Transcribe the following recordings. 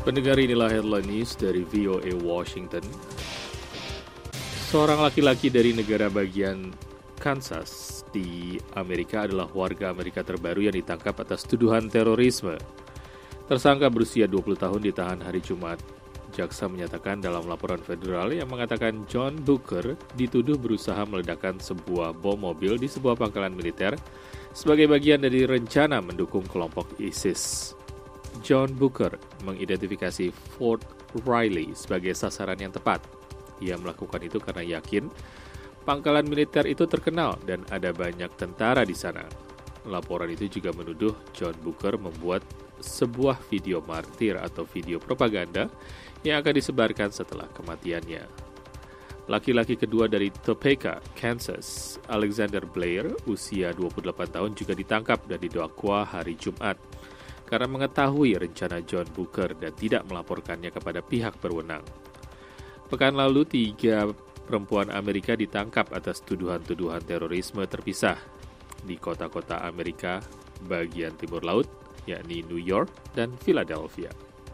Pendengar, inilah headline news dari VOA Washington. Seorang laki-laki dari negara bagian Kansas di Amerika adalah warga Amerika terbaru yang ditangkap atas tuduhan terorisme. Tersangka berusia 20 tahun ditahan hari Jumat. Jaksa menyatakan dalam laporan federal yang mengatakan John Booker dituduh berusaha meledakkan sebuah bom mobil di sebuah pangkalan militer sebagai bagian dari rencana mendukung kelompok ISIS. John Booker mengidentifikasi Fort Riley sebagai sasaran yang tepat. Ia melakukan itu karena yakin pangkalan militer itu terkenal dan ada banyak tentara di sana. Laporan itu juga menuduh John Booker membuat sebuah video martir atau video propaganda yang akan disebarkan setelah kematiannya. Laki-laki kedua dari Topeka, Kansas, Alexander Blair, usia 28 tahun juga ditangkap dan didakwa hari Jumat karena mengetahui rencana John Booker dan tidak melaporkannya kepada pihak berwenang. Pekan lalu, 3 perempuan Amerika ditangkap atas tuduhan-tuduhan terorisme terpisah di kota-kota Amerika bagian timur laut, yakni New York dan Philadelphia.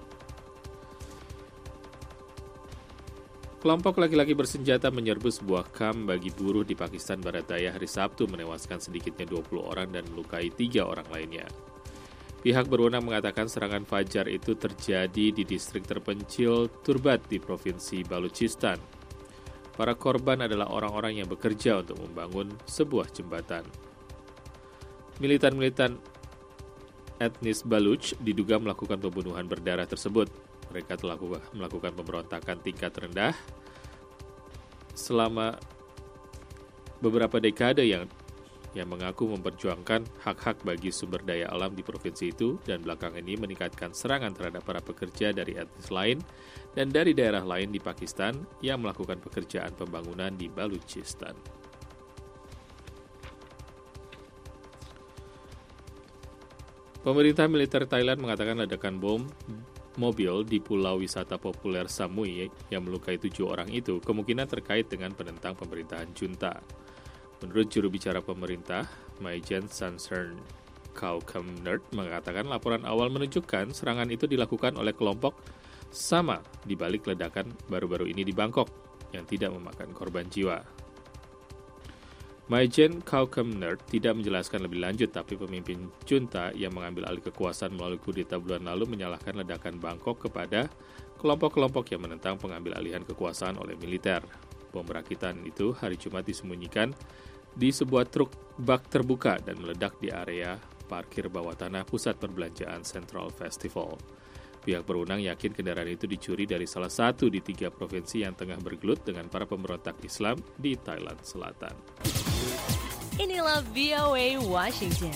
Kelompok laki-laki bersenjata menyerbu sebuah kamp bagi buruh di Pakistan Barat Daya hari Sabtu, menewaskan sedikitnya 20 orang dan melukai 3 orang lainnya. Pihak berwenang mengatakan serangan fajar itu terjadi di distrik terpencil Turbat di Provinsi Balochistan. Para korban adalah orang-orang yang bekerja untuk membangun sebuah jembatan. Militan-militan etnis Baluch diduga melakukan pembunuhan berdarah tersebut. Mereka telah melakukan pemberontakan tingkat rendah selama beberapa dekade yang mengaku memperjuangkan hak-hak bagi sumber daya alam di provinsi itu dan belakangan ini meningkatkan serangan terhadap para pekerja dari etnis lain dan dari daerah lain di Pakistan yang melakukan pekerjaan pembangunan di Balochistan. Pemerintah militer Thailand mengatakan ledakan bom mobil di pulau wisata populer Samui yang melukai 7 orang itu kemungkinan terkait dengan penentang pemerintahan junta. Menurut juru bicara pemerintah, Maijen Sansern Kaukamnert mengatakan laporan awal menunjukkan serangan itu dilakukan oleh kelompok sama di balik ledakan baru-baru ini di Bangkok yang tidak memakan korban jiwa. Maijen Kaukamnert tidak menjelaskan lebih lanjut, tapi pemimpin junta yang mengambil alih kekuasaan melalui kudeta bulan lalu menyalahkan ledakan Bangkok kepada kelompok-kelompok yang menentang pengambil alihan kekuasaan oleh militer. Bom rakitan itu hari Jumat disembunyikan di sebuah truk bak terbuka dan meledak di area parkir bawah tanah pusat perbelanjaan Central Festival. Pihak berwenang yakin kendaraan itu dicuri dari salah satu di 3 provinsi yang tengah bergelut dengan para pemberontak Islam di Thailand Selatan. Inilah VOA Washington.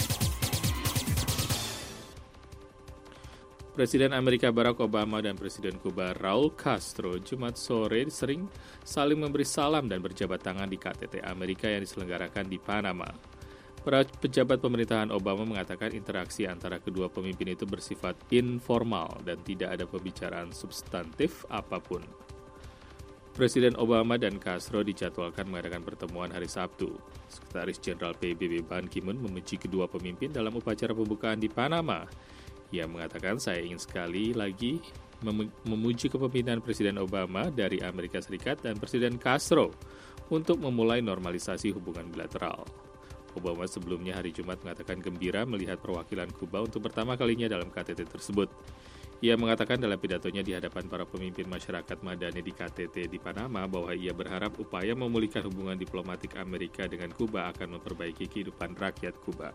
Presiden Amerika Barack Obama dan Presiden Kuba Raul Castro Jumat sore saling memberi salam dan berjabat tangan di KTT Amerika yang diselenggarakan di Panama. Para pejabat pemerintahan Obama mengatakan interaksi antara kedua pemimpin itu bersifat informal dan tidak ada pembicaraan substantif apapun. Presiden Obama dan Castro dijadwalkan mengadakan pertemuan hari Sabtu. Sekretaris Jenderal PBB Ban Ki-moon memuji kedua pemimpin dalam upacara pembukaan di Panama. Ia mengatakan, saya ingin sekali lagi memuji kepemimpinan Presiden Obama dari Amerika Serikat dan Presiden Castro untuk memulai normalisasi hubungan bilateral. Obama sebelumnya hari Jumat mengatakan gembira melihat perwakilan Kuba untuk pertama kalinya dalam KTT tersebut. Ia mengatakan dalam pidatonya di hadapan para pemimpin masyarakat madani di KTT di Panama bahwa ia berharap upaya memulihkan hubungan diplomatik Amerika dengan Kuba akan memperbaiki kehidupan rakyat Kuba.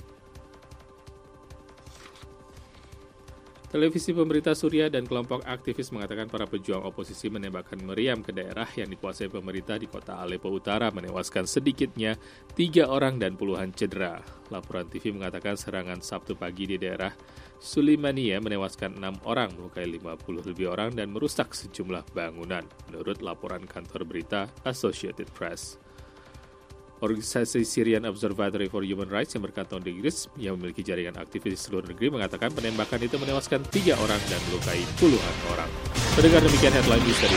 Televisi pemerintah Suriah dan kelompok aktivis mengatakan para pejuang oposisi menembakkan meriam ke daerah yang dikuasai pemerintah di kota Aleppo Utara, menewaskan sedikitnya 3 orang dan puluhan cedera. Laporan TV mengatakan serangan Sabtu pagi di daerah Suleimania menewaskan 6 orang, melukai 50 lebih orang dan merusak sejumlah bangunan, menurut laporan kantor berita Associated Press. Organisasi Syrian Observatory for Human Rights yang berkantor di Inggris yang memiliki jaringan aktivis di seluruh negeri mengatakan penembakan itu menewaskan 3 orang dan melukai puluhan orang. Pendengar, demikian headline news dari